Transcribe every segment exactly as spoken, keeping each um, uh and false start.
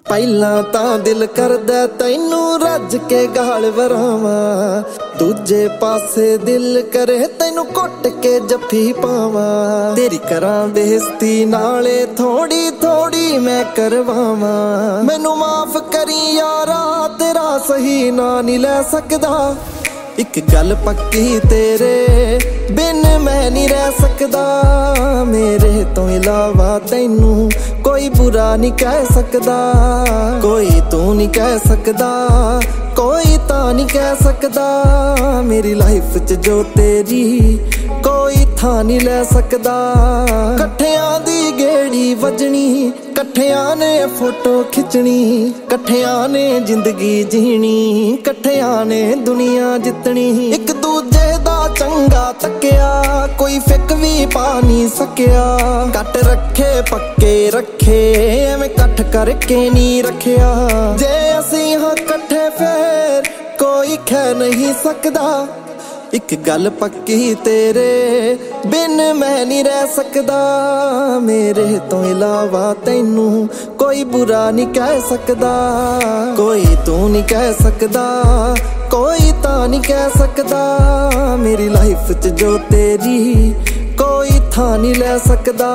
ਪਹਿਲਾਂ ਤਾਂ ਦਿਲ ਕਰਦਾ ਤੈਨੂੰ ਰੱਜ ਕੇ ਗਾਲ ਵਰਾਵਾਂ, ਦੂਜੇ ਪਾਸੇ ਦਿਲ ਕਰੇ ਤੈਨੂੰ ਕੁੱਟ ਕੇ ਜੱਫੀ ਪਾਵਾਂ। ਤੇਰੀ ਕਰਾਂ ਬੇਇੱਜ਼ਤੀ ਨਾਲੇ ਥੋੜੀ ਥੋੜੀ ਮੈਂ ਕਰਵਾਵਾਂ। ਮੈਨੂੰ ਮਾਫ ਕਰੀ ਯਾਰਾ ਤੇਰਾ ਸਹੀ ਨਾਂ ਨਹੀਂ ਲੈ ਸਕਦਾ। ਇੱਕ ਗੱਲ ਪੱਕੀ ਤੇਰੇ ਬਿਨ ਮੈਂ ਨਹੀਂ ਰਹਿ ਸਕਦਾ। ਮੇਰੇ ਤੋਂ ਇਲਾਵਾ ਤੈਨੂੰ ਕੋਈ ਬੁਰਾ ਨਹੀਂ ਕਹਿ ਸਕਦਾ। ਕੋਈ ਤੂੰ ਨਹੀਂ ਕਹਿ ਸਕਦਾ, ਕੋਈ ਤਾਂ ਨਹੀਂ ਕਹਿ ਸਕਦਾ। ਮੇਰੀ ਲਾਈਫ 'ਚ ਜੋ ਤੇਰੀ ਕੋਈ ਥਾਂ ਨਹੀਂ ਲੈ ਸਕਦਾ। ਇਕੱਠਿਆਂ ਦੀ ਗੇੜੀ ਵੱਜਣੀ, ਇਕੱਠਿਆਂ ਨੇ ਫੋਟੋ ਖਿੱਚਣੀ, ਇਕੱਠਿਆਂ ਨੇ ਜ਼ਿੰਦਗੀ ਜੀਣੀ, ਇਕੱਠਿਆਂ ਨੇ ਦੁਨੀਆ ਜਿੱਤਣੀ। ਇੱਕ ਦੂਜੇ ਦਾ ਚੰਗਾ ਤੱਕਿਆ ਕੋਈ ਫਿੱਕ ਵੀ ਪਾ ਨਹੀਂ ਸਕਿਆ। ਕੱਟ ਰੱਖੇ ਪੱਕੇ ਰੱਖੇ ਐਵੇਂ ਇਕੱਠ ਕਰਕੇ ਨਹੀਂ ਰੱਖਿਆ। ਜੇ ਅਸੀਂ ਹਾਂ ਇਕੱਠੇ ਫੇਰ ਕੋਈ ਖਹਿ ਨਹੀਂ ਸਕਦਾ। ਇੱਕ ਗੱਲ ਪੱਕੀ ਤੇਰੇ ਬਿਨ ਮੈਂ ਨਹੀਂ ਰਹਿ ਸਕਦਾ। ਮੇਰੇ ਤੋਂ ਇਲਾਵਾ ਤੈਨੂੰ ਕੋਈ ਬੁਰਾ ਨਹੀਂ ਕਹਿ ਸਕਦਾ। ਕੋਈ ਤੂੰ ਨਹੀਂ ਕਹਿ ਸਕਦਾ, ਕੋਈ ਤਾਂ ਨਹੀਂ ਕਹਿ ਸਕਦਾ। ਮੇਰੀ ਲਾਈਫ 'ਚ ਜੋ ਤੇਰੀ ਕੋਈ ਥਾਂ ਨਹੀਂ ਲੈ ਸਕਦਾ।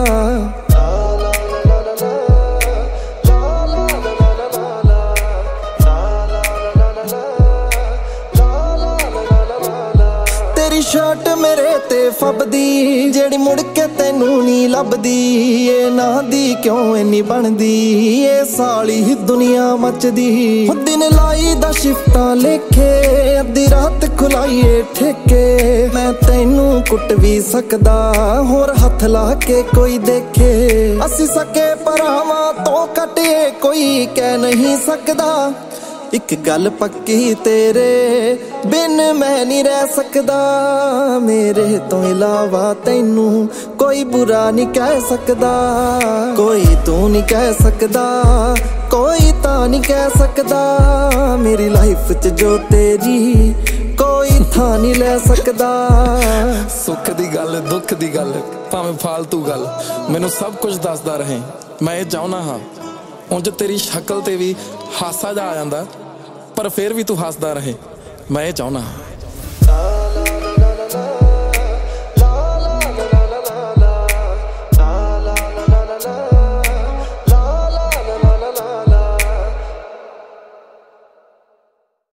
ਸ਼ਰਟ ਮੇਰੇ ਤੇ ਫੱਬਦੀ ਜਿਹੜੀ ਮੁੜ ਕੇ ਤੈਨੂੰ ਨਹੀਂ ਲੱਭਦੀ। ਇਹ ਨਾਂ ਦੀ ਕਿਉਂ ਇੰਨੀ ਬਣਦੀ, ਇਹ ਸਾਲੀ ਦੁਨੀਆ ਮੱਚਦੀ। ਦਿਨ ਲਾਈ ਦਾ ਸ਼ਿਫਟਾਂ ਲੇਖੇ ਅੱਧੀ ਰਾਤ ਖੁਲਾਈਏ ਠੇਕੇ। ਮੈਂ ਤੈਨੂੰ ਕੁੱਟ ਵੀ ਸਕਦਾ ਹੋਰ ਹੱਥ ਲਾ ਕੇ ਕੋਈ ਦੇਖੇ। ਅਸੀਂ ਸਕੇ ਭਰਾਵਾਂ ਤੋਂ ਘਟੇ ਕੋਈ ਕਹਿ ਨਹੀਂ ਸਕਦਾ। ਇੱਕ ਗੱਲ ਪੱਕੀ ਤੇਰੇ ਬਿਨ ਮੈਂ ਨਹੀਂ ਰਹਿ ਸਕਦਾ। ਮੇਰੇ ਤੋਂ ਇਲਾਵਾ ਤੈਨੂੰ ਕੋਈ ਬੁਰਾ ਨਹੀਂ ਕਹਿ ਸਕਦਾ। ਕੋਈ ਤੂੰ ਨਹੀਂ ਕਹਿ ਸਕਦਾ, ਕੋਈ ਤਾਂ ਨਹੀਂ ਕਹਿ ਸਕਦਾ। ਮੇਰੀ ਲਾਈਫ 'ਚ ਜੋ ਤੇਰੀ ਕੋਈ ਥਾਂ ਨਹੀਂ ਲੈ ਸਕਦਾ। ਸੁੱਖ ਦੀ ਗੱਲ ਦੁੱਖ ਦੀ ਗੱਲ ਭਾਵੇਂ ਫਾਲਤੂ ਗੱਲ ਮੈਨੂੰ ਸਭ ਕੁਝ ਦੱਸਦਾ ਰਹੇ। ਮੈਂ ਇਹ ਚਾਹੁੰਦਾ ਹਾਂ ਉਂਝ ਤੇਰੀ ਸ਼ਕਲ ਤੇ ਵੀ ਹਾਸਾ ਜਿਹਾ ਆ ਜਾਂਦਾ ਪਰ ਫਿਰ ਵੀ ਤੂੰ ਹੱਸਦਾ ਰਹੇ। ਮੈਂ ਇਹ ਚਾਹੁੰਦਾ ਹਾਂ।